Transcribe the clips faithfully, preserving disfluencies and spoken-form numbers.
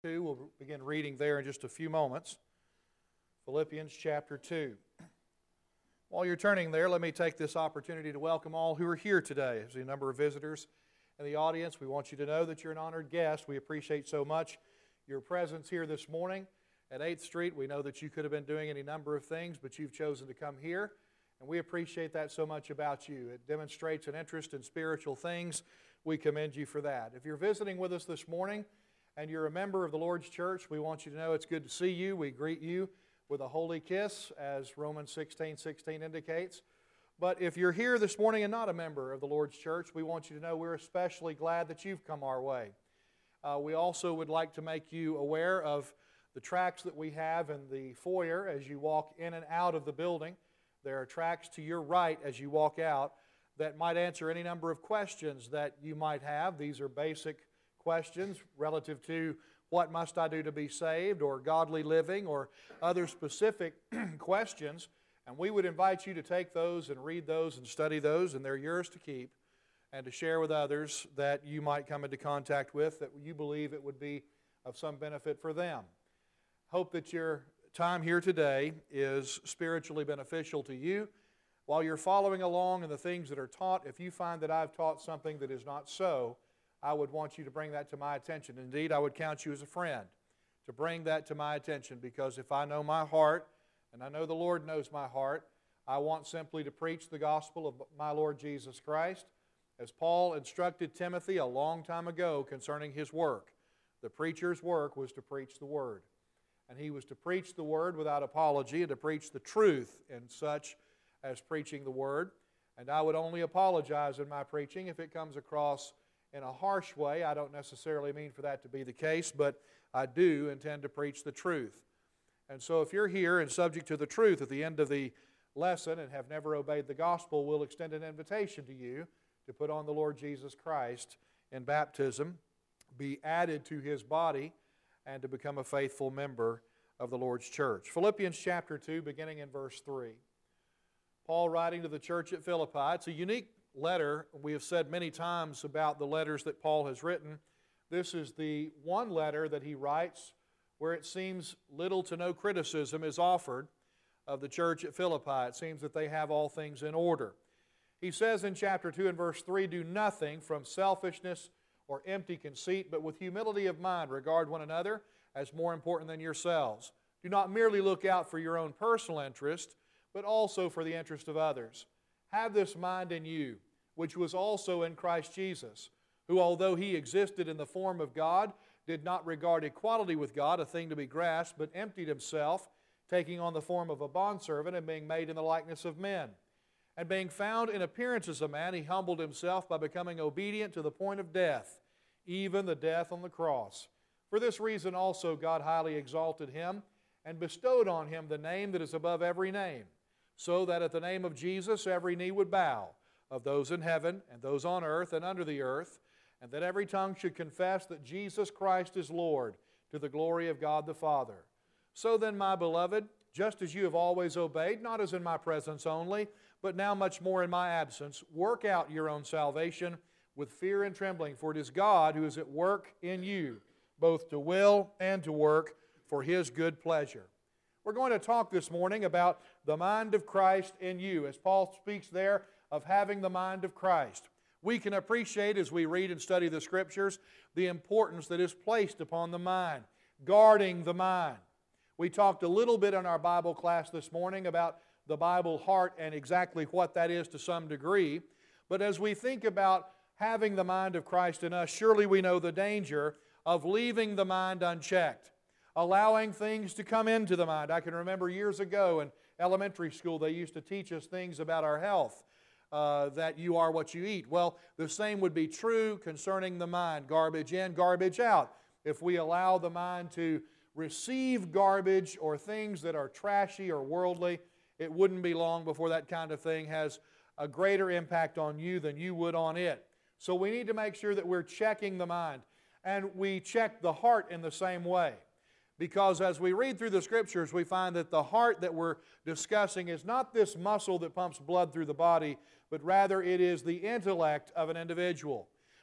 two. We'll begin reading there in just a few moments. Philippians chapter two. While you're turning there, let me take this opportunity to welcome all who are here today. There's a number of visitors in the audience. We want you to know that you're an honored guest. We appreciate so much your presence here this morning at eighth Street. We know that you could have been doing any number of things, but you've chosen to come here, and we appreciate that so much about you. It demonstrates an interest in spiritual things. We commend you for that. If you're visiting with us this morning and you're a member of the Lord's church, we want you to know it's good to see you. We greet you with a holy kiss, as Romans sixteen sixteen indicates. But if you're here this morning and not a member of the Lord's church, we want you to know we're especially glad that you've come our way. Uh, we also would like to make you aware of the tracts that we have in the foyer as you walk in and out of the building. There are tracts to your right as you walk out that might answer any number of questions that you might have. These are basic questions relative to what must I do to be saved, or godly living, or other specific questions. And we would invite you to take those and read those and study those, and they're yours to keep and to share with others that you might come into contact with, that you believe it would be of some benefit for them. Hope that your time here today is spiritually beneficial to you. While you're following along in the things that are taught, if you find that I've taught something that is not so, I would want you to bring that to my attention. Indeed, I would count you as a friend to bring that to my attention, because if I know my heart, and I know the Lord knows my heart, I want simply to preach the gospel of my Lord Jesus Christ, as Paul instructed Timothy a long time ago concerning his work. The preacher's work was to preach the Word. And he was to preach the Word without apology and to preach the truth in such as preaching the Word. And I would only apologize in my preaching if it comes across in a harsh way. I don't necessarily mean for that to be the case, but I do intend to preach the truth. And so if you're here and subject to the truth at the end of the lesson and have never obeyed the gospel, we'll extend an invitation to you to put on the Lord Jesus Christ in baptism, be added to His body, and to become a faithful member of the Lord's church. Philippians chapter two, beginning in verse three. Paul writing to the church at Philippi. It's a unique letter. We have said many times about the letters that Paul has written. This is the one letter that he writes where it seems little to no criticism is offered of the church at Philippi. It seems that they have all things in order. He says in chapter two and verse three, "Do nothing from selfishness or empty conceit, but with humility of mind regard one another as more important than yourselves. Do not merely look out for your own personal interest, but also for the interest of others. Have this mind in you, which was also in Christ Jesus, who, although He existed in the form of God, did not regard equality with God a thing to be grasped, but emptied Himself, taking on the form of a bondservant and being made in the likeness of men. And being found in appearance as a man, He humbled Himself by becoming obedient to the point of death, even the death on the cross. For this reason also God highly exalted Him and bestowed on Him the name that is above every name, so that at the name of Jesus every knee would bow, of those in heaven and those on earth and under the earth, and that every tongue should confess that Jesus Christ is Lord, to the glory of God the Father. So then, my beloved, just as you have always obeyed, not as in my presence only, but now much more in my absence, work out your own salvation with fear and trembling, for it is God who is at work in you, both to will and to work for His good pleasure." We're going to talk this morning about the mind of Christ in you, as Paul speaks there of having the mind of Christ. We can appreciate, as we read and study the Scriptures, the importance that is placed upon the mind, guarding the mind. We talked a little bit in our Bible class this morning about the Bible heart and exactly what that is to some degree. But as we think about having the mind of Christ in us, surely we know the danger of leaving the mind unchecked, allowing things to come into the mind. I can remember years ago in elementary school they used to teach us things about our health, uh, that you are what you eat. Well, the same would be true concerning the mind. Garbage in, garbage out. If we allow the mind to receive garbage or things that are trashy or worldly, it wouldn't be long before that kind of thing has a greater impact on you than you would on it. So we need to make sure that we're checking the mind. And we check the heart in the same way. Because as we read through the Scriptures, we find that the heart that we're discussing is not this muscle that pumps blood through the body, but rather it is the intellect of an individual.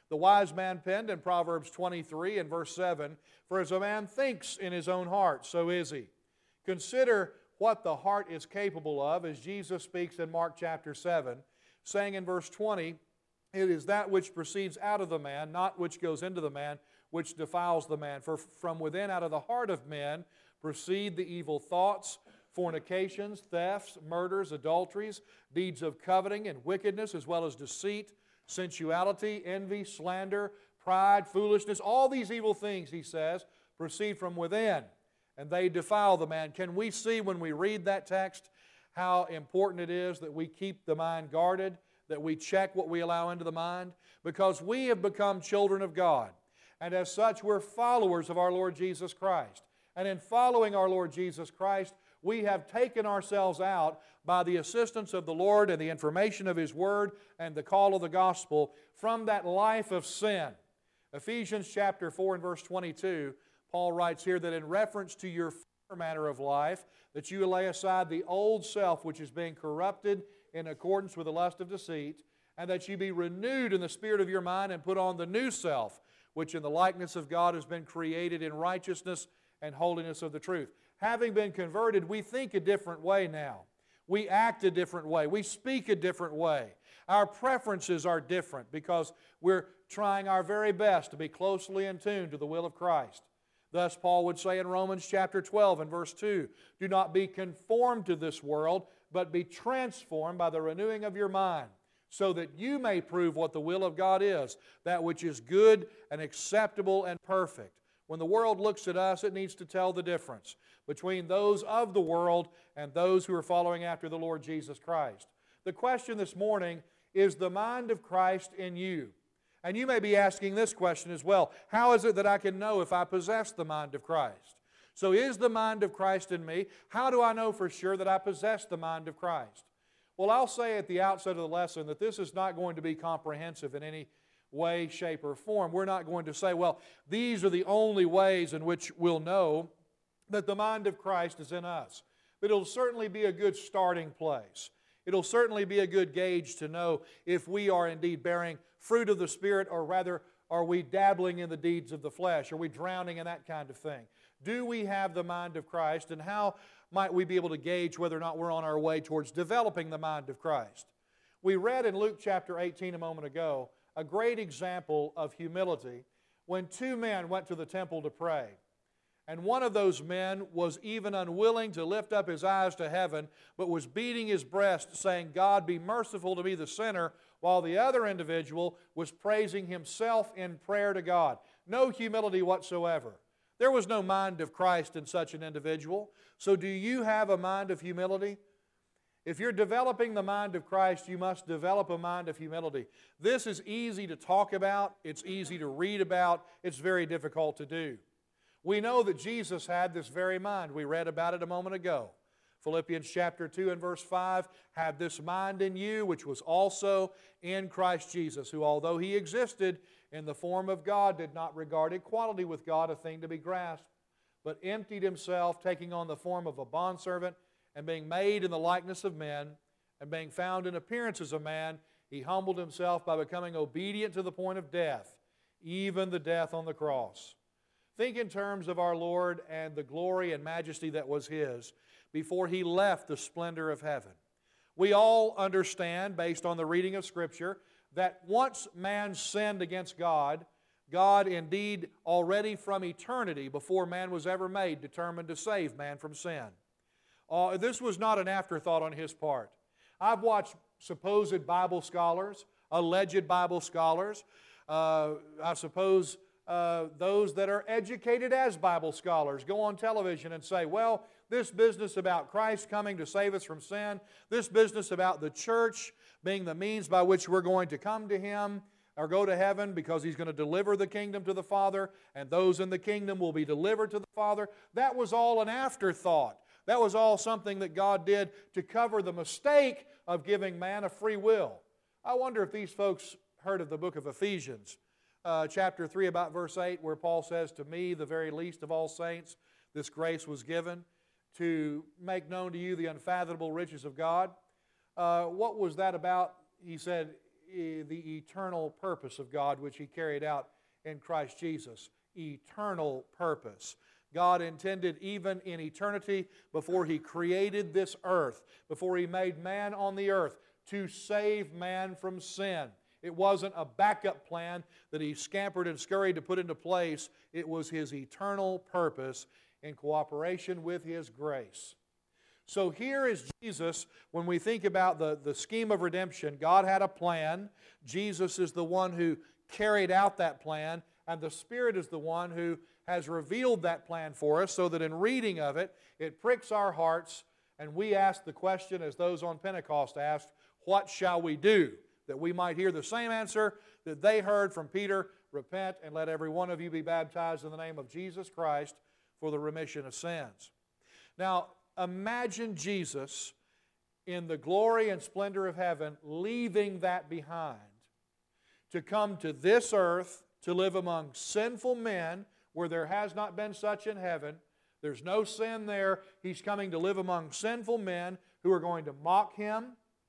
The wise man penned in Proverbs twenty-three and verse seven, "For as a man thinks in his own heart, so is he." Consider what the heart is capable of, as Jesus speaks in Mark chapter seven, saying in verse twenty, "It is that which proceeds out of the man, not which goes into the man, which defiles the man. For from within, out of the heart of men, proceed the evil thoughts, fornications, thefts, murders, adulteries, deeds of coveting and wickedness, as well as deceit, sensuality, envy, slander, pride, foolishness." All these evil things, he says, proceed from within, and they defile the man. Can we see when we read that text how important it is that we keep the mind guarded, that we check what we allow into the mind? Because we have become children of God, and as such we're followers of our Lord Jesus Christ. And in following our Lord Jesus Christ, we have taken ourselves out by the assistance of the Lord and the information of His Word and the call of the gospel from that life of sin. Ephesians chapter four and verse twenty-two, Paul writes here that in reference to your former manner of life, that you lay aside the old self which is being corrupted in accordance with the lust of deceit, and that you be renewed in the spirit of your mind and put on the new self, which in the likeness of God has been created in righteousness and holiness of the truth. Having been converted, we think a different way now. We act a different way. We speak a different way. Our preferences are different because we're trying our very best to be closely in tune to the will of Christ. Thus, Paul would say in Romans chapter twelve and verse two, "Do not be conformed to this world, but be transformed by the renewing of your mind, so that you may prove what the will of God is, that which is good and acceptable and perfect." When the world looks at us, it needs to tell the difference between those of the world and those who are following after the Lord Jesus Christ. The question this morning is the mind of Christ in you. And you may be asking this question as well. How is it that I can know if I possess the mind of Christ? So is the mind of Christ in me? How do I know for sure that I possess the mind of Christ? Well, I'll say at the outset of the lesson that this is not going to be comprehensive in any way, shape, or form. We're not going to say, well, these are the only ways in which we'll know that the mind of Christ is in us. But it'll certainly be a good starting place. It'll certainly be a good gauge to know if we are indeed bearing fruit of the Spirit, or rather, are we dabbling in the deeds of the flesh? Are we drowning in that kind of thing? Do we have the mind of Christ, and how might we be able to gauge whether or not we're on our way towards developing the mind of Christ? We read in Luke chapter eighteen a moment ago a great example of humility when two men went to the temple to pray. And one of those men was even unwilling to lift up his eyes to heaven, but was beating his breast, saying, "God, be merciful to me, the sinner," while the other individual was praising himself in prayer to God. No humility whatsoever. There was no mind of Christ in such an individual. So do you have a mind of humility? If you're developing the mind of Christ, you must develop a mind of humility. This is easy to talk about. It's easy to read about. It's very difficult to do. We know that Jesus had this very mind. We read about it a moment ago. Philippians chapter two and verse five, "Have this mind in you, which was also in Christ Jesus, who although He existed in the form of God, did not regard equality with God a thing to be grasped, but emptied Himself, taking on the form of a bondservant, and being made in the likeness of men, and being found in appearance as a man, He humbled Himself by becoming obedient to the point of death, even the death on the cross." Think in terms of our Lord and the glory and majesty that was His before He left the splendor of heaven. We all understand, based on the reading of Scripture, that once man sinned against God, God indeed already from eternity, before man was ever made, determined to save man from sin. Uh, this was not an afterthought on His part. I've watched supposed Bible scholars, alleged Bible scholars, uh, I suppose uh, those that are educated as Bible scholars go on television and say, well, this business about Christ coming to save us from sin, this business about the church being the means by which we're going to come to Him or go to heaven because He's going to deliver the kingdom to the Father, and those in the kingdom will be delivered to the Father, that was all an afterthought. That was all something that God did to cover the mistake of giving man a free will. I wonder if these folks heard of the book of Ephesians, uh, chapter three, about verse eight, where Paul says, "To me, the very least of all saints, this grace was given to make known to you the unfathomable riches of God." Uh, what was that about? He said, e- the eternal purpose of God, which He carried out in Christ Jesus. Eternal purpose. God intended even in eternity, before He created this earth, before He made man on the earth, to save man from sin. It wasn't a backup plan that He scampered and scurried to put into place. It was His eternal purpose in cooperation with His grace. So here is Jesus. When we think about the, the scheme of redemption, God had a plan. Jesus is the one who carried out that plan, and the Spirit is the one who has revealed that plan for us, so that in reading of it, it pricks our hearts, and we ask the question, as those on Pentecost asked, what shall we do? That we might hear the same answer that they heard from Peter, repent and let every one of you be baptized in the name of Jesus Christ for the remission of sins. Now, imagine Jesus in the glory and splendor of heaven, leaving that behind to come to this earth to live among sinful men where there has not been such in heaven. There's no sin there. He's coming to live among sinful men who are going to mock Him,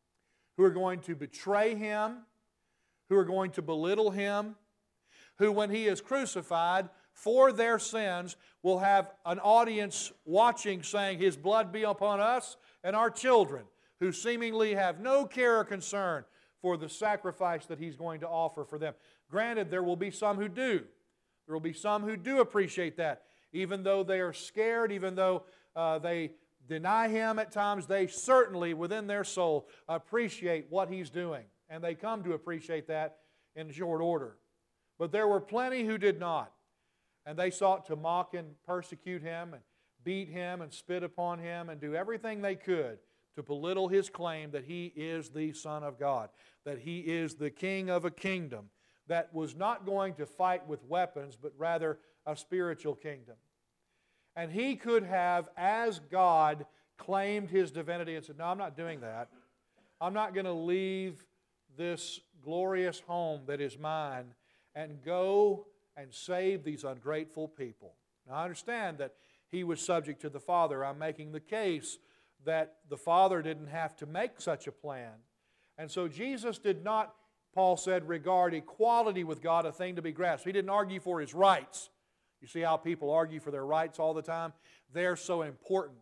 who are going to betray Him, who are going to belittle Him, who when He is crucified for their sins will have an audience watching saying, His blood be upon us and our children, who seemingly have no care or concern for the sacrifice that He's going to offer for them. Granted, there will be some who do. There will be some who do appreciate that. Even though they are scared, even though uh, they deny Him at times, they certainly within their soul appreciate what He's doing. And they come to appreciate that in short order. But there were plenty who did not. And they sought to mock and persecute Him and beat Him and spit upon Him and do everything they could to belittle His claim that He is the Son of God, that He is the King of a kingdom that was not going to fight with weapons, but rather a spiritual kingdom. And He could have, as God, claimed His divinity and said, no, I'm not doing that. I'm not going to leave this glorious home that is mine and go and save these ungrateful people. Now, I understand that He was subject to the Father. I'm making the case that the Father didn't have to make such a plan. And so Jesus did not, Paul said, regard equality with God a thing to be grasped. He didn't argue for His rights. You see how people argue for their rights all the time? They're so important.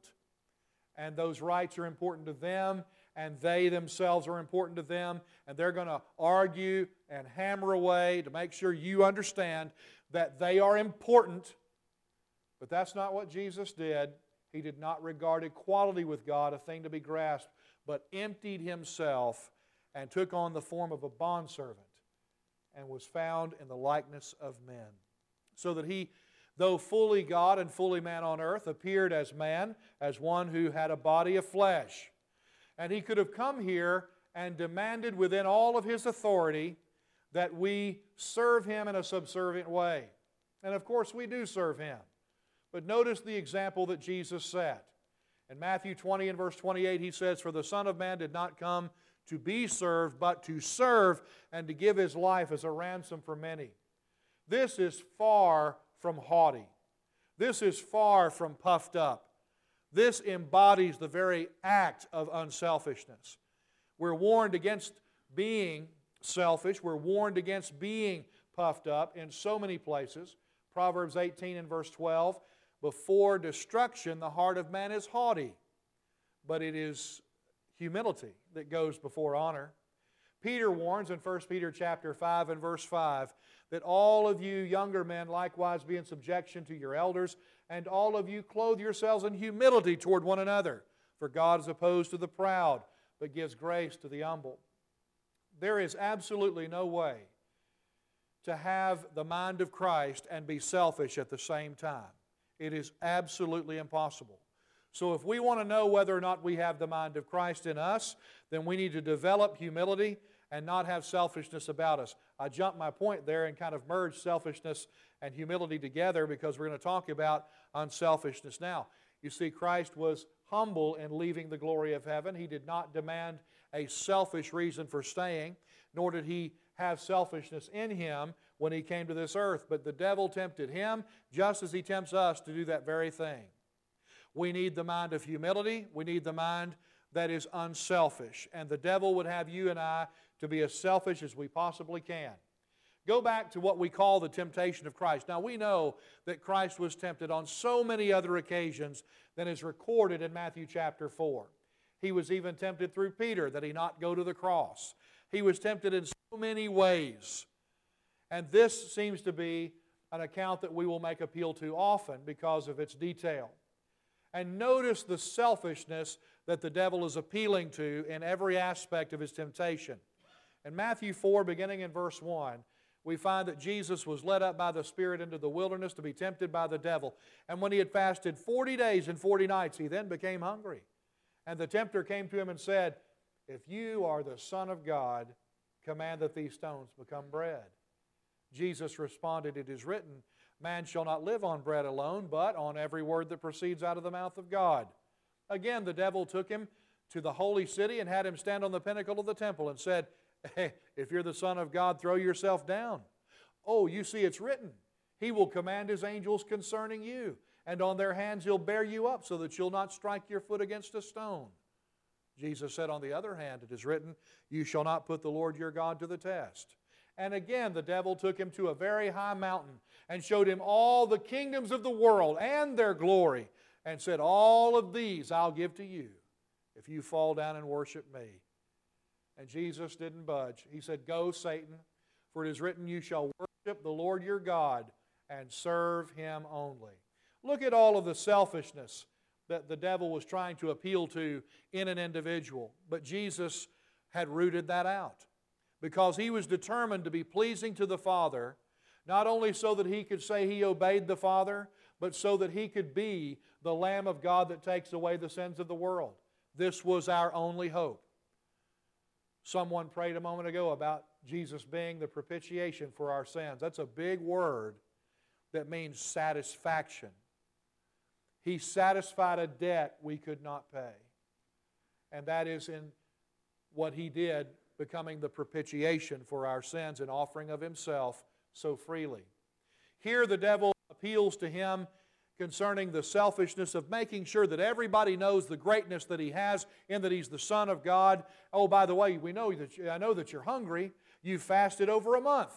And those rights are important to them, and they themselves are important to them, and they're going to argue and hammer away to make sure you understand that they are important. But that's not what Jesus did. He did not regard equality with God a thing to be grasped, but emptied Himself and took on the form of a bondservant and was found in the likeness of men. So that He, though fully God and fully man on earth, appeared as man, as one who had a body of flesh. And He could have come here and demanded within all of His authority that we serve Him in a subservient way. And of course we do serve Him. But notice the example that Jesus set. In Matthew twenty and verse twenty-eight, He says, for the Son of Man did not come to be served, but to serve and to give His life as a ransom for many. This is far from haughty. This is far from puffed up. This embodies the very act of unselfishness. We're warned against being selfish. We're warned against being puffed up in so many places. Proverbs eighteen and verse twelve, before destruction the heart of man is haughty, but it is humility that goes before honor. Peter warns in First Peter chapter five and verse five that all of you younger men likewise be in subjection to your elders, and all of you clothe yourselves in humility toward one another. For God is opposed to the proud, but gives grace to the humble. There is absolutely no way to have the mind of Christ and be selfish at the same time. It is absolutely impossible. So if we want to know whether or not we have the mind of Christ in us, then we need to develop humility and not have selfishness about us. I jumped my point there and kind of merged selfishness and humility together because we're going to talk about unselfishness now. You see, Christ was humble in leaving the glory of heaven. He did not demand a selfish reason for staying, nor did He have selfishness in Him when He came to this earth. But the devil tempted Him just as he tempts us to do that very thing. We need the mind of humility. We need the mind that is unselfish. And the devil would have you and I to be as selfish as we possibly can. Go back to what we call the temptation of Christ. Now we know that Christ was tempted on so many other occasions than is recorded in Matthew chapter four. He was even tempted through Peter that he not go to the cross. He was tempted in so many ways. And this seems to be an account that we will make appeal to often because of its detail. And notice the selfishness that the devil is appealing to in every aspect of his temptation. In Matthew four, beginning in verse one, we find that Jesus was led up by the Spirit into the wilderness to be tempted by the devil. And when he had fasted forty days and forty nights, he then became hungry. And the tempter came to him and said, "If you are the Son of God, command that these stones become bread." Jesus responded, "It is written, man shall not live on bread alone, but on every word that proceeds out of the mouth of God." Again, the devil took him to the holy city and had him stand on the pinnacle of the temple and said, "Hey, if you're the Son of God, throw yourself down. Oh, you see it's written, He will command His angels concerning you, and on their hands He'll bear you up so that you'll not strike your foot against a stone." Jesus said, on the other hand, it is written, "You shall not put the Lord your God to the test." And again, the devil took him to a very high mountain and showed him all the kingdoms of the world and their glory, and said, "All of these I'll give to you if you fall down and worship me." And Jesus didn't budge. He said, "Go, Satan, for it is written, you shall worship the Lord your God and serve Him only." Look at all of the selfishness that the devil was trying to appeal to in an individual. But Jesus had rooted that out because He was determined to be pleasing to the Father, not only so that He could say He obeyed the Father, but so that He could be the Lamb of God that takes away the sins of the world. This was our only hope. Someone prayed a moment ago about Jesus being the propitiation for our sins. That's a big word that means satisfaction. He satisfied a debt we could not pay. And that is in what He did, becoming the propitiation for our sins and offering of Himself so freely. Here the devil appeals to Him concerning the selfishness of making sure that everybody knows the greatness that He has in that He's the Son of God. Oh, by the way, we know that you, I know that you're hungry. You fasted over a month.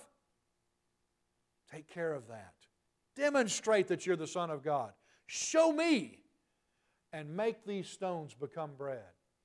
Take care of that. Demonstrate that you're the Son of God. Show me and make these stones become bread.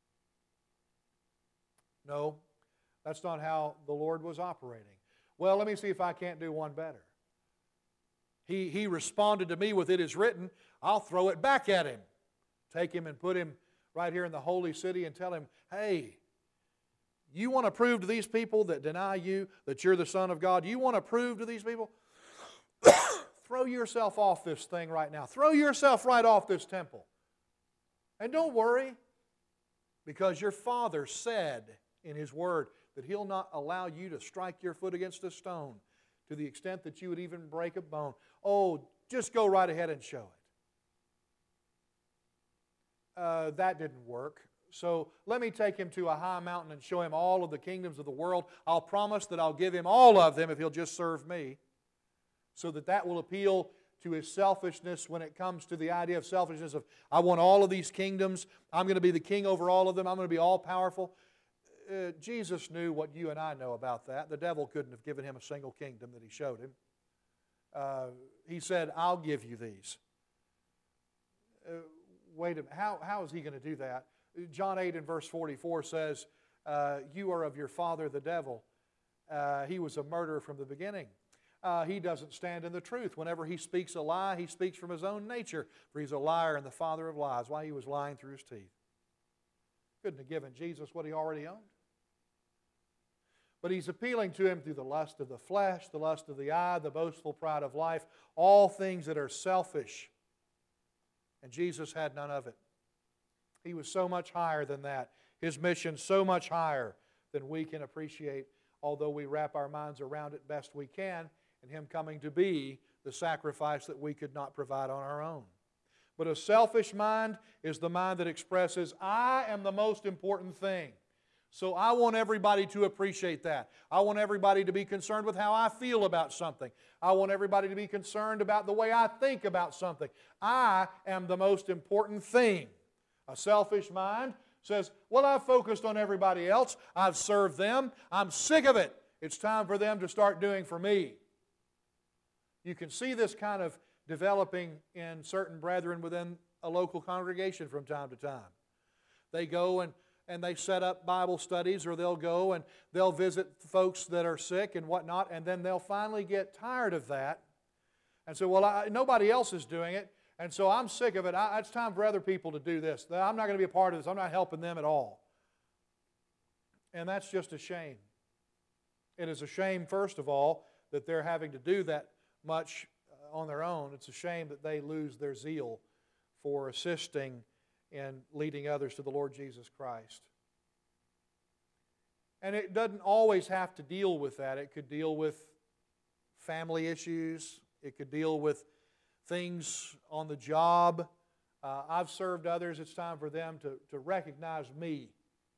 No, that's not how the Lord was operating. Well, let me see if I can't do one better. He, he responded to me with, "It is written." I'll throw it back at him. Take him and put him right here in the holy city and tell him, "Hey, you want to prove to these people that deny you that you're the Son of God? You want to prove to these people? Throw yourself off this thing right now. Throw yourself right off this temple. And don't worry, because your Father said in His Word that He'll not allow you to strike your foot against a stone to the extent that you would even break a bone. Oh, just go right ahead and show it." Uh, that didn't work. So let me take him to a high mountain and show him all of the kingdoms of the world. I'll promise that I'll give him all of them if he'll just serve me, so that that will appeal to his selfishness when it comes to the idea of selfishness of, I want all of these kingdoms. I'm going to be the king over all of them. I'm going to be all powerful. Uh, Jesus knew what you and I know about that. The devil couldn't have given him a single kingdom that He showed him. Uh, he said, "I'll give you these." Uh, wait a minute. How, how is He going to do that? John eight and verse forty-four says, uh, "You are of your father the devil. Uh, he was a murderer from the beginning. Uh, he doesn't stand in the truth. Whenever he speaks a lie, he speaks from his own nature, for he's a liar and the father of lies." Why? He was lying through his teeth. Couldn't have given Jesus what He already owned. But He's appealing to him through the lust of the flesh, the lust of the eye, the boastful pride of life, all things that are selfish. And Jesus had none of it. He was so much higher than that. His mission so much higher than we can appreciate, although we wrap our minds around it best we can, in Him coming to be the sacrifice that we could not provide on our own. But a selfish mind is the mind that expresses, "I am the most important thing. So I want everybody to appreciate that. I want everybody to be concerned with how I feel about something. I want everybody to be concerned about the way I think about something. I am the most important thing." A selfish mind says, well, I've focused on everybody else. I've served them. I'm sick of it. It's time for them to start doing for me. You can see this kind of developing in certain brethren within a local congregation from time to time. They go and, and they set up Bible studies, or they'll go and they'll visit folks that are sick and whatnot, and then they'll finally get tired of that and say, well, I, nobody else is doing it, and so I'm sick of it. I, it's time for other people to do this. I'm not going to be a part of this. I'm not helping them at all. And that's just a shame. It is a shame, first of all, that they're having to do that much on their own. It's a shame that they lose their zeal for assisting in leading others to the Lord Jesus Christ. And it doesn't always have to deal with that. It could deal with family issues. It could deal with things on the job. Uh, I've served others. It's time for them to, to recognize me.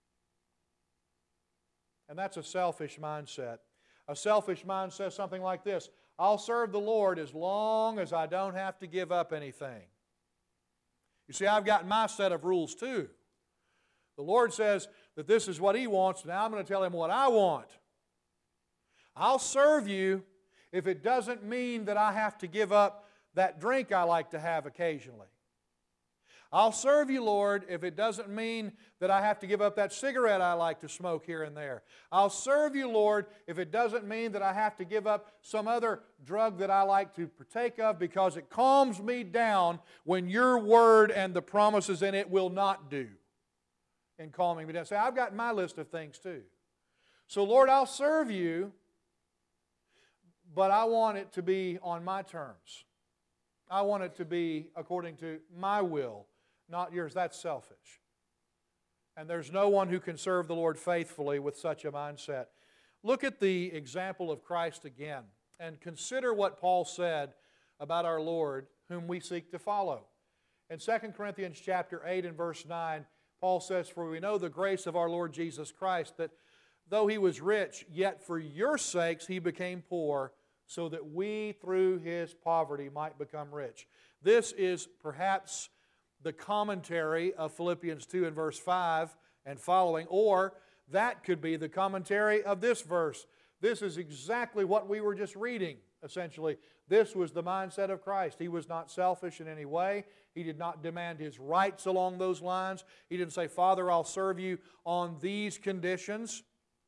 And that's a selfish mindset. A selfish mind says something like this: I'll serve the Lord as long as I don't have to give up anything. You see, I've got my set of rules too. The Lord says that this is what He wants. Now I'm going to tell Him what I want. I'll serve you if it doesn't mean that I have to give up that drink I like to have occasionally. I'll serve you, Lord, if it doesn't mean that I have to give up that cigarette I like to smoke here and there. I'll serve you, Lord, if it doesn't mean that I have to give up some other drug that I like to partake of, because it calms me down when your word and the promises in it will not do in calming me down. Say, I've got my list of things too. So, Lord, I'll serve you, but I want it to be on my terms. I want it to be according to my will, not yours. That's selfish. And there's no one who can serve the Lord faithfully with such a mindset. Look at the example of Christ again and consider what Paul said about our Lord, whom we seek to follow. In Second Corinthians chapter eight and verse nine, Paul says, "For we know the grace of our Lord Jesus Christ, that though He was rich, yet for your sakes He became poor, so that we through His poverty might become rich." This is perhaps the commentary of Philippians two and verse five and following, or that could be the commentary of this verse. This is exactly what we were just reading, essentially. This was the mindset of Christ. He was not selfish in any way. He did not demand His rights along those lines. He didn't say, "Father, I'll serve you on these conditions."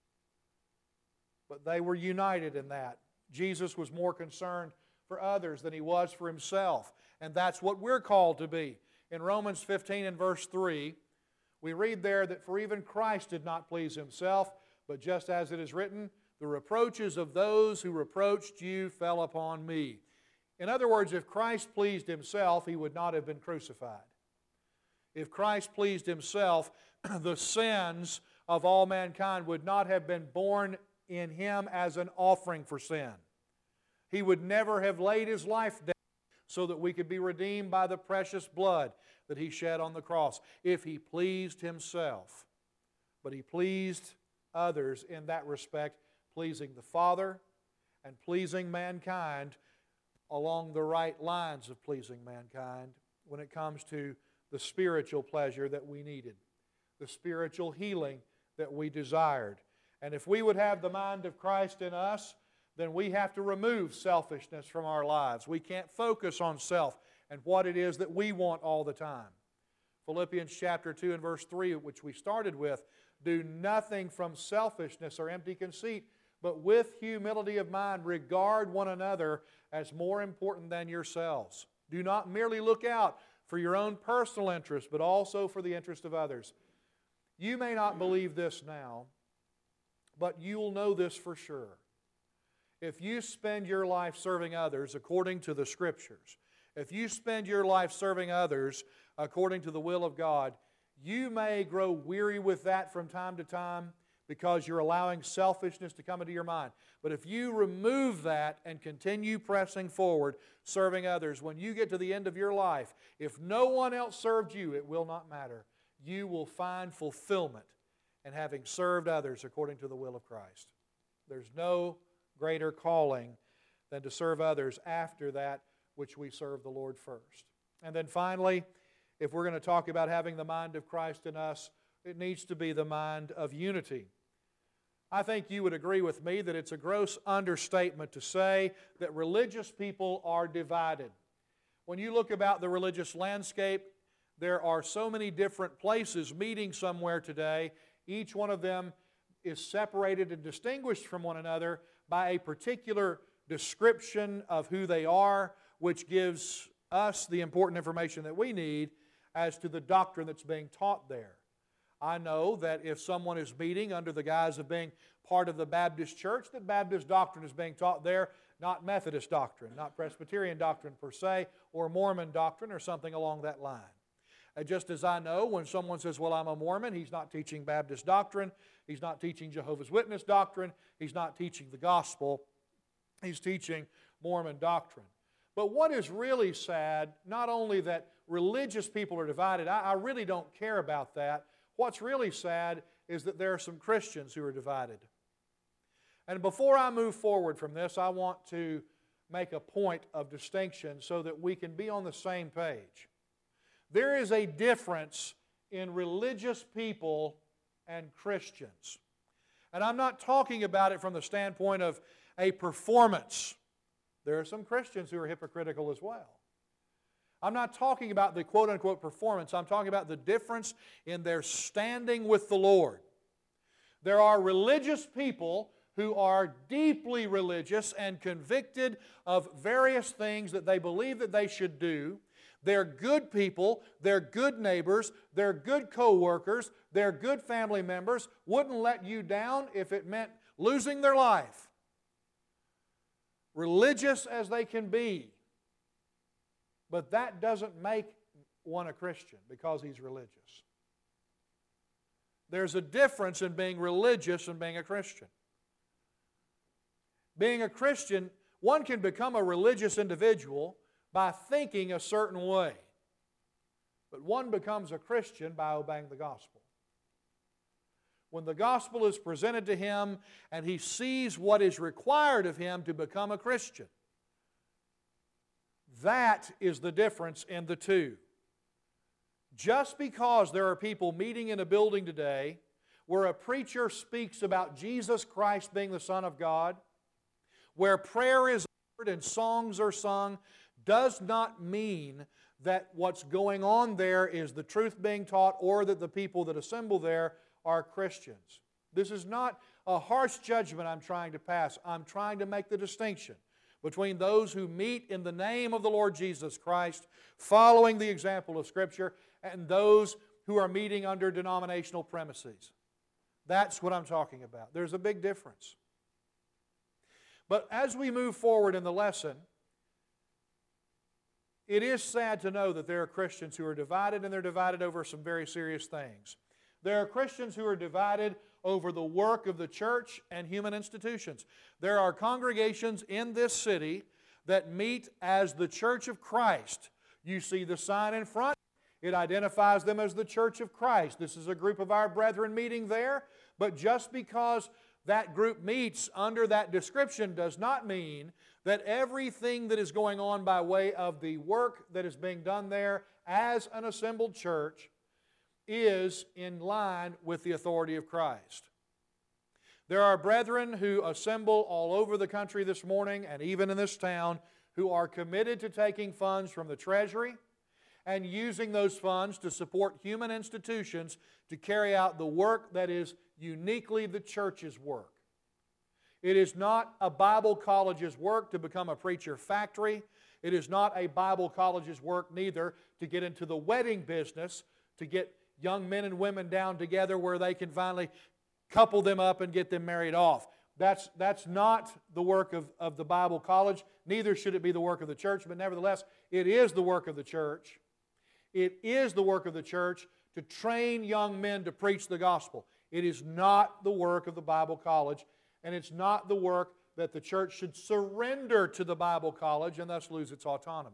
But they were united in that. Jesus was more concerned for others than He was for Himself. And that's what we're called to be. In Romans fifteen and verse three, we read there that for even Christ did not please Himself, but just as it is written, the reproaches of those who reproached you fell upon me. In other words, if Christ pleased Himself, He would not have been crucified. If Christ pleased Himself, the sins of all mankind would not have been borne in Him as an offering for sin. He would never have laid His life down so that we could be redeemed by the precious blood that He shed on the cross, if He pleased Himself. But He pleased others in that respect, pleasing the Father and pleasing mankind along the right lines of pleasing mankind when it comes to the spiritual pleasure that we needed, the spiritual healing that we desired. And if we would have the mind of Christ in us, then we have to remove selfishness from our lives. We can't focus on self and what it is that we want all the time. Philippians chapter two and verse three, which we started with, "Do nothing from selfishness or empty conceit, but with humility of mind regard one another as more important than yourselves. Do not merely look out for your own personal interest, but also for the interest of others." You may not believe this now, but you'll know this for sure. If you spend your life serving others according to the Scriptures, if you spend your life serving others according to the will of God, you may grow weary with that from time to time because you're allowing selfishness to come into your mind. But if you remove that and continue pressing forward, serving others, when you get to the end of your life, if no one else served you, it will not matter. You will find fulfillment in having served others according to the will of Christ. There's no greater calling than to serve others after that which we serve the Lord first. And then finally, if we're going to talk about having the mind of Christ in us, It needs to be the mind of unity. I think you would agree with me that it's a gross understatement to say that religious people are divided. When you look about the religious landscape, there are so many different places meeting somewhere today. Each one of them is separated and distinguished from one another by a particular description of who they are, which gives us the important information that we need as to the doctrine that's being taught there. I know that if someone is meeting under the guise of being part of the Baptist church, that Baptist doctrine is being taught there, not Methodist doctrine, not Presbyterian doctrine per se, or Mormon doctrine or something along that line. And just as I know when someone says, well, I'm a Mormon, he's not teaching Baptist doctrine, he's not teaching Jehovah's Witness doctrine, he's not teaching the gospel, he's teaching Mormon doctrine. But what is really sad, not only that religious people are divided, I, I really don't care about that. What's really sad is that there are some Christians who are divided. And before I move forward from this, I want to make a point of distinction so that we can be on the same page. There is a difference in religious people and Christians. And I'm not talking about it from the standpoint of a performance. There are some Christians who are hypocritical as well. I'm not talking about the quote-unquote performance. I'm talking about the difference in their standing with the Lord. There are religious people who are deeply religious and convicted of various things that they believe that they should do. They're good people, they're good neighbors, they're good co-workers, they're good family members, wouldn't let you down if it meant losing their life. Religious as they can be. But that doesn't make one a Christian because he's religious. There's a difference in being religious and being a Christian. Being a Christian, one can become a religious individual by thinking a certain way. But one becomes a Christian by obeying the gospel. When the gospel is presented to him and he sees what is required of him to become a Christian, that is the difference in the two. Just because there are people meeting in a building today where a preacher speaks about Jesus Christ being the Son of God, where prayer is offered and songs are sung, does not mean that what's going on there is the truth being taught or that the people that assemble there are Christians. This is not a harsh judgment I'm trying to pass. I'm trying to make the distinction between those who meet in the name of the Lord Jesus Christ, following the example of Scripture, and those who are meeting under denominational premises. That's what I'm talking about. There's a big difference. But as we move forward in the lesson, it is sad to know that there are Christians who are divided, and they're divided over some very serious things. There are Christians who are divided over the work of the church and human institutions. There are congregations in this city that meet as the Church of Christ. You see the sign in front. It identifies them as the Church of Christ. This is a group of our brethren meeting there, but just because that group meets under that description does not mean that everything that is going on by way of the work that is being done there as an assembled church is in line with the authority of Christ. There are brethren who assemble all over the country this morning and even in this town who are committed to taking funds from the treasury and using those funds to support human institutions to carry out the work that is uniquely the church's work. It is not a Bible college's work to become a preacher factory. It is not a Bible college's work neither to get into the wedding business, to get young men and women down together where they can finally couple them up and get them married off. That's, that's not the work of, of the Bible college. Neither should it be the work of the church, but nevertheless, it is the work of the church. It is the work of the church to train young men to preach the gospel. It is not the work of the Bible college, and it's not the work that the church should surrender to the Bible college and thus lose its autonomy.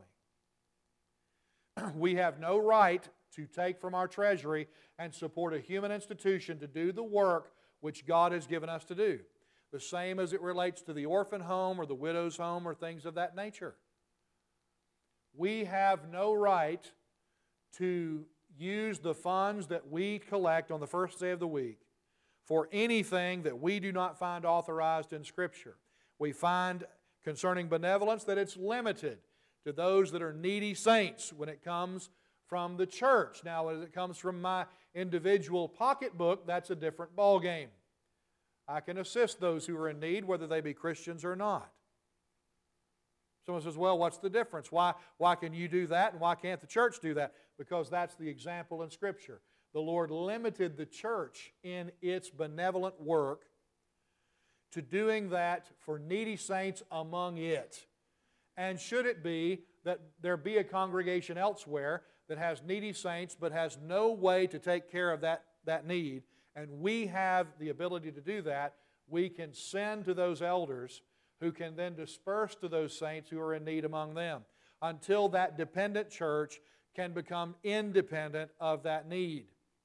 We have no right to take from our treasury and support a human institution to do the work which God has given us to do. The same as it relates to the orphan home or the widow's home or things of that nature. We have no right to use the funds that we collect on the first day of the week for anything that we do not find authorized in Scripture. We find concerning benevolence that it's limited to those that are needy saints when it comes from the church. Now, as it comes from my individual pocketbook, that's a different ballgame. I can assist those who are in need, whether they be Christians or not. Someone says, well, what's the difference? Why, why can you do that and why can't the church do that? Because that's the example in Scripture. The Lord limited the church in its benevolent work to doing that for needy saints among it. And should it be that there be a congregation elsewhere that has needy saints but has no way to take care of that, that need, and we have the ability to do that, we can send to those elders who can then disperse to those saints who are in need among them until that dependent church can become independent of that need.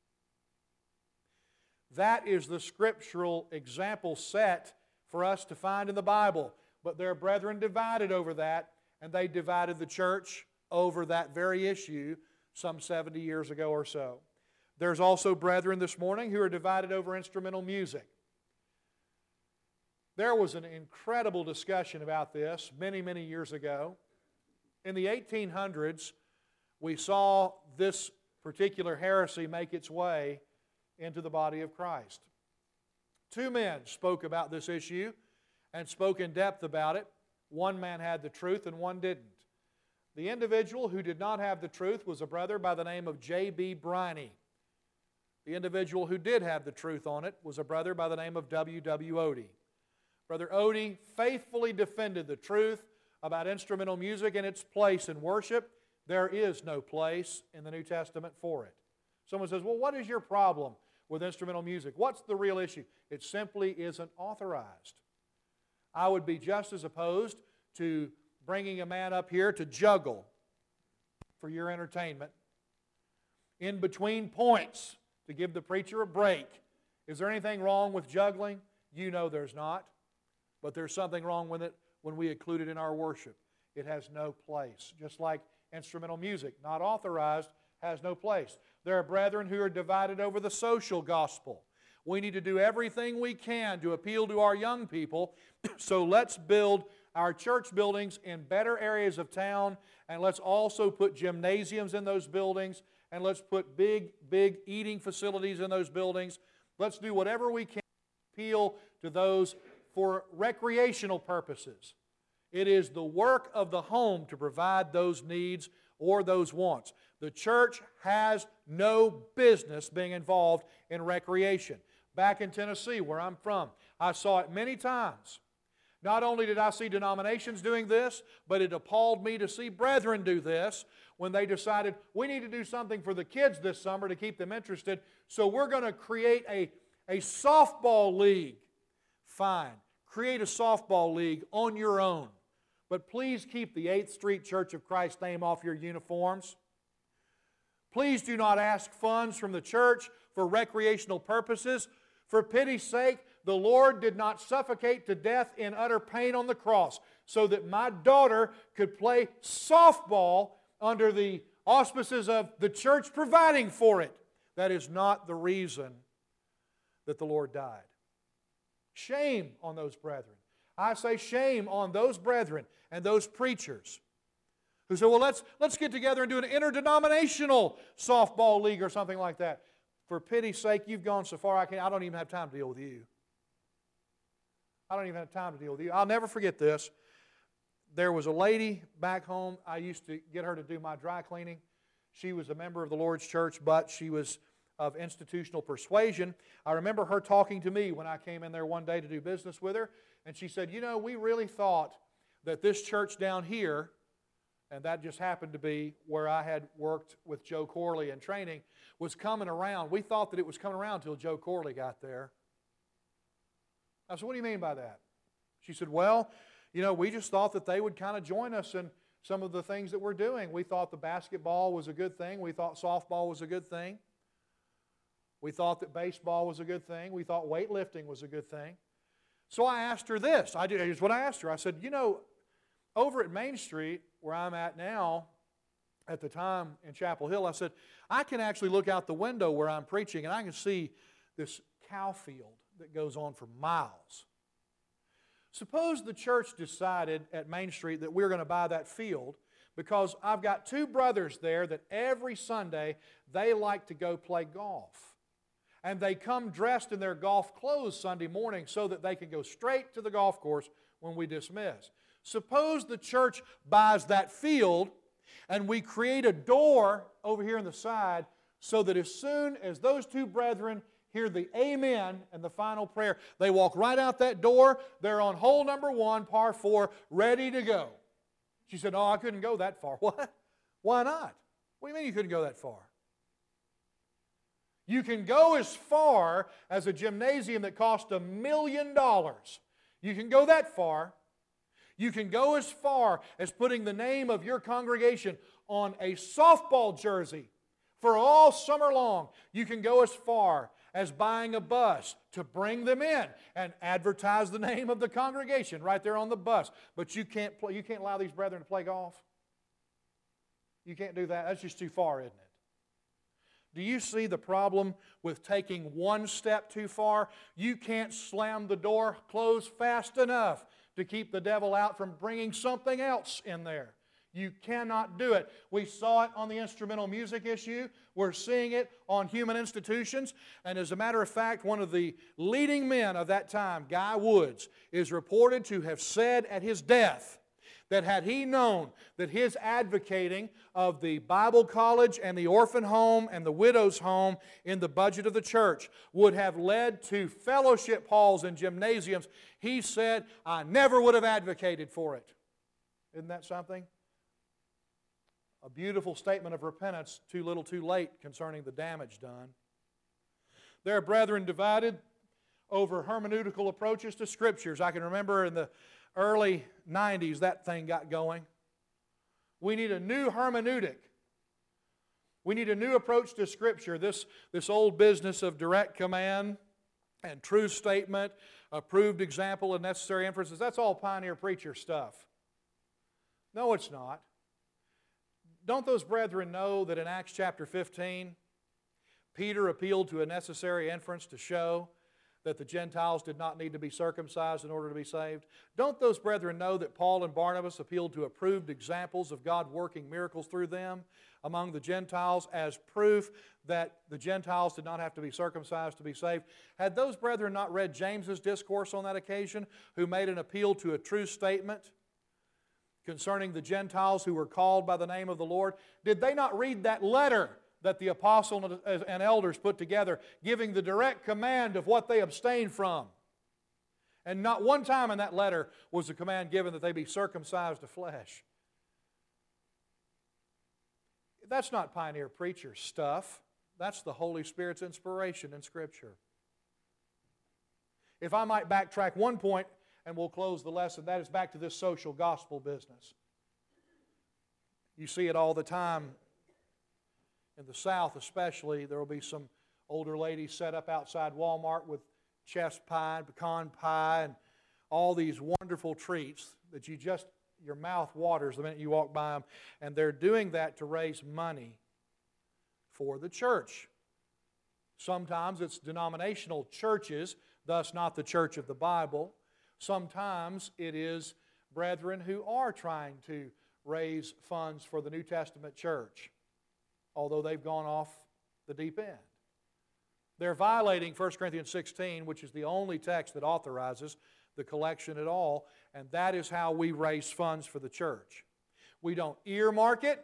That is the scriptural example set for us to find in the Bible. But their brethren divided over that, and they divided the church over that very issue some seventy years ago or so. There's also brethren this morning who are divided over instrumental music. There was an incredible discussion about this many, many years ago. In the eighteen hundreds, we saw this particular heresy make its way into the body of Christ. Two men spoke about this issue and spoke in depth about it. One man had the truth and one didn't. The individual who did not have the truth was a brother by the name of J B Briney. The individual who did have the truth on it was a brother by the name of W W Odie. Brother Odie faithfully defended the truth about instrumental music and its place in worship. There is no place in the New Testament for it. Someone says, well, what is your problem with instrumental music? What's the real issue? It simply isn't authorized. I would be just as opposed to bringing a man up here to juggle for your entertainment in between points to give the preacher a break. Is there anything wrong with juggling? You know there's not. But there's something wrong with it when we include it in our worship. It has no place. Just like instrumental music, not authorized, has no place. There are brethren who are divided over the social gospel. We need to do everything we can to appeal to our young people, so let's build our church buildings in better areas of town, and let's also put gymnasiums in those buildings, and let's put big, big eating facilities in those buildings. Let's do whatever we can to appeal to those for recreational purposes. It is the work of the home to provide those needs or those wants. The church has no business being involved in recreation. Back in Tennessee, where I'm from, I saw it many times. Not only did I see denominations doing this, but it appalled me to see brethren do this when they decided we need to do something for the kids this summer to keep them interested, so we're going to create a, a softball league. Fine. Create a softball league on your own. But please keep the eighth Street Church of Christ name off your uniforms. Please do not ask funds from the church for recreational purposes. For pity's sake, the Lord did not suffocate to death in utter pain on the cross so that my daughter could play softball under the auspices of the church providing for it. That is not the reason that the Lord died. Shame on those brethren. I say shame on those brethren and those preachers who say, well, let's, let's get together and do an interdenominational softball league or something like that. For pity's sake, you've gone so far, I, can't, I don't even have time to deal with you. I don't even have time to deal with you. I'll never forget this. There was a lady back home. I used to get her to do my dry cleaning. She was a member of the Lord's church, but she was of institutional persuasion. I remember her talking to me when I came in there one day to do business with her, and she said, you know, we really thought that this church down here, and that just happened to be where I had worked with Joe Corley in training, was coming around. We thought that it was coming around until Joe Corley got there. I said, what do you mean by that? She said, well, you know, we just thought that they would kind of join us in some of the things that we're doing. We thought the basketball was a good thing. We thought softball was a good thing. We thought that baseball was a good thing. We thought weightlifting was a good thing. So I asked her this. I did, here's what I asked her. I said, you know, over at Main Street, where I'm at now, at the time in Chapel Hill, I said, I can actually look out the window where I'm preaching and I can see this cow field that goes on for miles. Suppose the church decided at Main Street that we're going to buy that field because I've got two brothers there that every Sunday they like to go play golf. And they come dressed in their golf clothes Sunday morning so that they can go straight to the golf course when we dismiss. Suppose the church buys that field and we create a door over here on the side so that as soon as those two brethren hear the amen and the final prayer, they walk right out that door. They're on hole number one, par four, ready to go. She said, oh, I couldn't go that far. What? Why not? What do you mean you couldn't go that far? You can go as far as a gymnasium that cost a million dollars. You can go that far. You can go as far as putting the name of your congregation on a softball jersey for all summer long. You can go as far as buying a bus to bring them in and advertise the name of the congregation right there on the bus. But you can't play, you can't allow these brethren to play golf. You can't do that. That's just too far, isn't it? Do you see the problem with taking one step too far? You can't slam the door closed fast enough to keep the devil out from bringing something else in there. You cannot do it. We saw it on the instrumental music issue. We're seeing it on human institutions. And as a matter of fact, one of the leading men of that time, Guy Woods, is reported to have said at his death that had he known that his advocating of the Bible college and the orphan home and the widow's home in the budget of the church would have led to fellowship halls and gymnasiums, he said, I never would have advocated for it. Isn't that something? A beautiful statement of repentance, too little too late, concerning the damage done. There are brethren divided over hermeneutical approaches to Scriptures. I can remember in the early nineties that thing got going. We need a new hermeneutic. We need a new approach to Scripture. This, this old business of direct command and true statement, approved example and necessary inferences, that's all pioneer preacher stuff. No, it's not. Don't those brethren know that in Acts chapter fifteen, Peter appealed to a necessary inference to show that the Gentiles did not need to be circumcised in order to be saved? Don't those brethren know that Paul and Barnabas appealed to approved examples of God working miracles through them among the Gentiles as proof that the Gentiles did not have to be circumcised to be saved? Had those brethren not read James's discourse on that occasion, who made an appeal to a true statement concerning the Gentiles who were called by the name of the Lord? Did they not read that letter that the apostle and elders put together, giving the direct command of what they abstained from? And not one time in that letter was the command given that they be circumcised of flesh. That's not pioneer preacher stuff. That's the Holy Spirit's inspiration in Scripture. If I might backtrack one point, and we'll close the lesson, that is back to this social gospel business. You see it all the time. In the South especially, there will be some older ladies set up outside Walmart with chess pie and pecan pie and all these wonderful treats that you just, your mouth waters the minute you walk by them. And they're doing that to raise money for the church. Sometimes it's denominational churches, thus not the church of the Bible. Sometimes it is brethren who are trying to raise funds for the New Testament church, although they've gone off the deep end. They're violating First Corinthians sixteen, which is the only text that authorizes the collection at all, and that is how we raise funds for the church. We don't earmark it.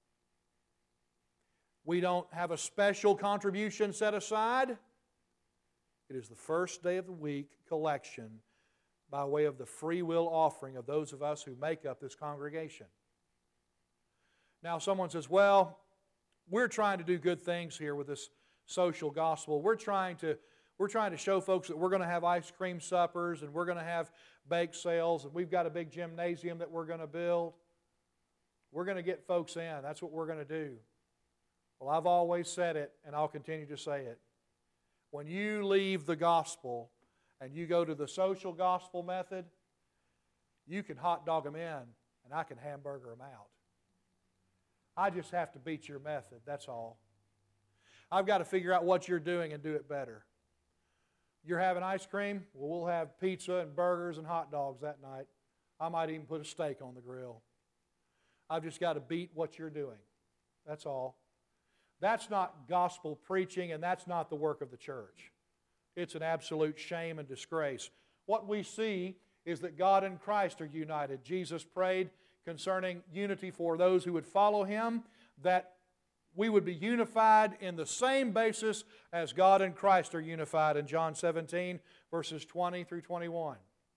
We don't have a special contribution set aside. It is the first day of the week collection by way of the free will offering of those of us who make up this congregation. Now someone says, well, we're trying to do good things here with this social gospel. We're trying to, we're trying to show folks that we're going to have ice cream suppers and we're going to have bake sales and we've got a big gymnasium that we're going to build. We're going to get folks in. That's what we're going to do. Well, I've always said it and I'll continue to say it. When you leave the gospel and you go to the social gospel method, you can hot dog them in and I can hamburger them out. I just have to beat your method, that's all. I've got to figure out what you're doing and do it better. You're having ice cream? Well, we'll have pizza and burgers and hot dogs that night. I might even put a steak on the grill. I've just got to beat what you're doing. That's all. That's not gospel preaching, and that's not the work of the church. It's an absolute shame and disgrace. What we see is that God and Christ are united. Jesus prayed concerning unity for those who would follow Him, that we would be unified in the same basis as God and Christ are unified in John seventeen, verses twenty through twenty-one.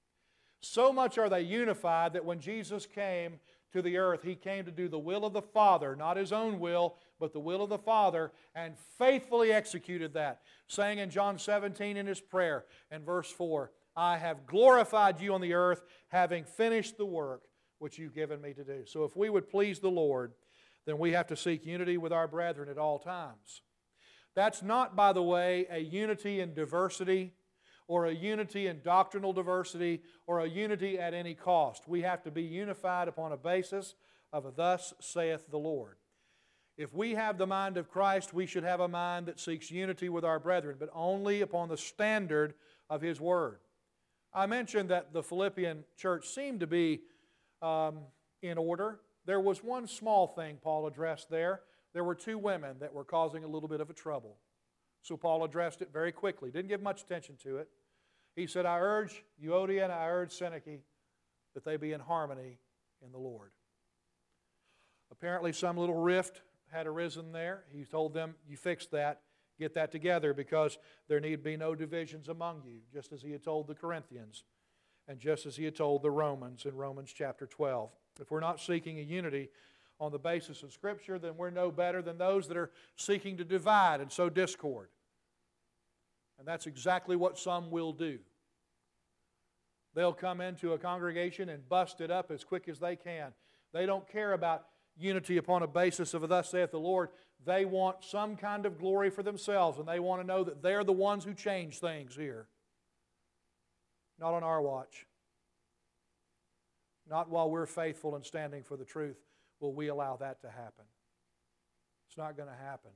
So much are they unified that when Jesus came to the earth, He came to do the will of the Father, not His own will, but the will of the Father, and faithfully executed that, saying in John seventeen in His prayer, in verse four, I have glorified you on the earth, having finished the work which you've given me to do. So if we would please the Lord, then we have to seek unity with our brethren at all times. That's not, by the way, a unity in diversity or a unity in doctrinal diversity or a unity at any cost. We have to be unified upon a basis of a thus saith the Lord. If we have the mind of Christ, we should have a mind that seeks unity with our brethren, but only upon the standard of His Word. I mentioned that the Philippian church seemed to be um, in order. There was one small thing Paul addressed there. There were two women that were causing a little bit of a trouble. So Paul addressed it very quickly. Didn't give much attention to it. He said, I urge Euodia and I urge Syntyche that they be in harmony in the Lord. Apparently some little rift had arisen there. He told them, you fix that, get that together, because there need be no divisions among you, just as he had told the Corinthians and just as he had told the Romans in Romans chapter twelve. If we're not seeking a unity on the basis of Scripture, then we're no better than those that are seeking to divide and sow discord. And that's exactly what some will do. They'll come into a congregation and bust it up as quick as they can. They don't care about unity upon a basis of thus saith the Lord. They want some kind of glory for themselves, and they want to know that they're the ones who change things here. Not on our watch. Not while we're faithful and standing for the truth will we allow that to happen. It's not going to happen.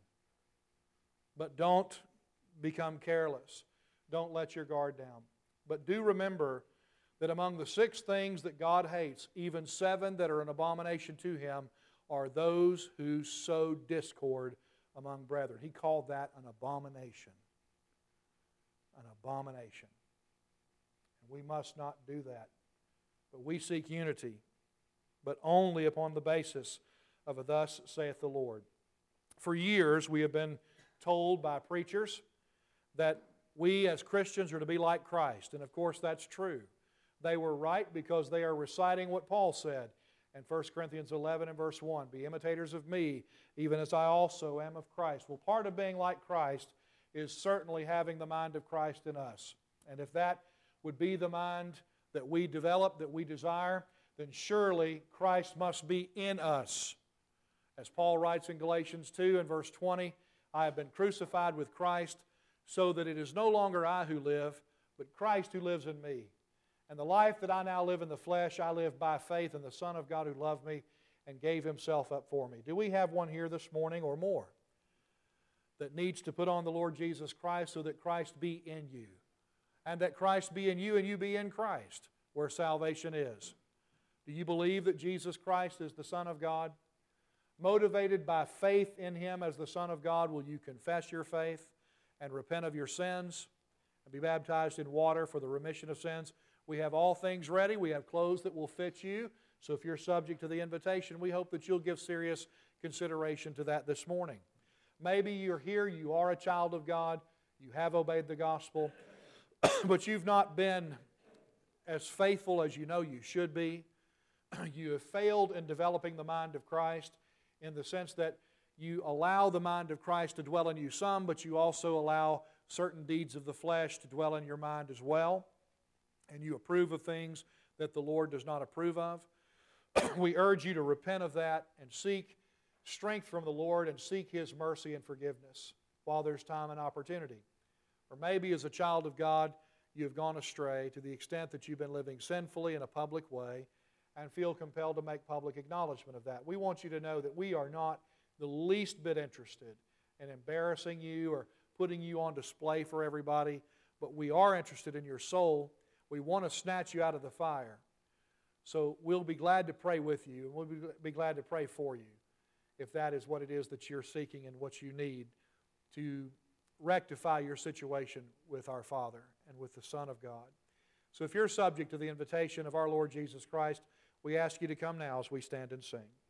But don't become careless. Don't let your guard down. But do remember that among the six things that God hates, even seven that are an abomination to Him are those who sow discord among brethren. He called that an abomination. An abomination. And we must not do that. But we seek unity, but only upon the basis of a thus saith the Lord. For years we have been told by preachers that we as Christians are to be like Christ. And of course that's true. They were right because they are reciting what Paul said in First Corinthians eleven and verse one. Be imitators of me, even as I also am of Christ. Well, part of being like Christ is certainly having the mind of Christ in us. And if that would be the mind that we develop, that we desire, then surely Christ must be in us. As Paul writes in Galatians two and verse twenty, I have been crucified with Christ, so that it is no longer I who live, but Christ who lives in me. And the life that I now live in the flesh, I live by faith in the Son of God who loved me and gave Himself up for me. Do we have one here this morning or more that needs to put on the Lord Jesus Christ so that Christ be in you? And that Christ be in you and you be in Christ, where salvation is. Do you believe that Jesus Christ is the Son of God? Motivated by faith in Him as the Son of God, will you confess your faith and repent of your sins and be baptized in water for the remission of sins? We have all things ready. We have clothes that will fit you. So if you're subject to the invitation, we hope that you'll give serious consideration to that this morning. Maybe you're here, you are a child of God, you have obeyed the gospel, but you've not been as faithful as you know you should be. You have failed in developing the mind of Christ in the sense that you allow the mind of Christ to dwell in you some, but you also allow certain deeds of the flesh to dwell in your mind as well. And you approve of things that the Lord does not approve of. We urge you to repent of that and seek strength from the Lord and seek His mercy and forgiveness while there's time and opportunity. Or maybe as a child of God, you have gone astray to the extent that you've been living sinfully in a public way, and feel compelled to make public acknowledgement of that. We want you to know that we are not the least bit interested in embarrassing you or putting you on display for everybody, but we are interested in your soul. We want to snatch you out of the fire. So we'll be glad to pray with you, and we'll be glad to pray for you if that is what it is that you're seeking and what you need to rectify your situation with our Father and with the Son of God. So if you're subject to the invitation of our Lord Jesus Christ, we ask you to come now as we stand and sing.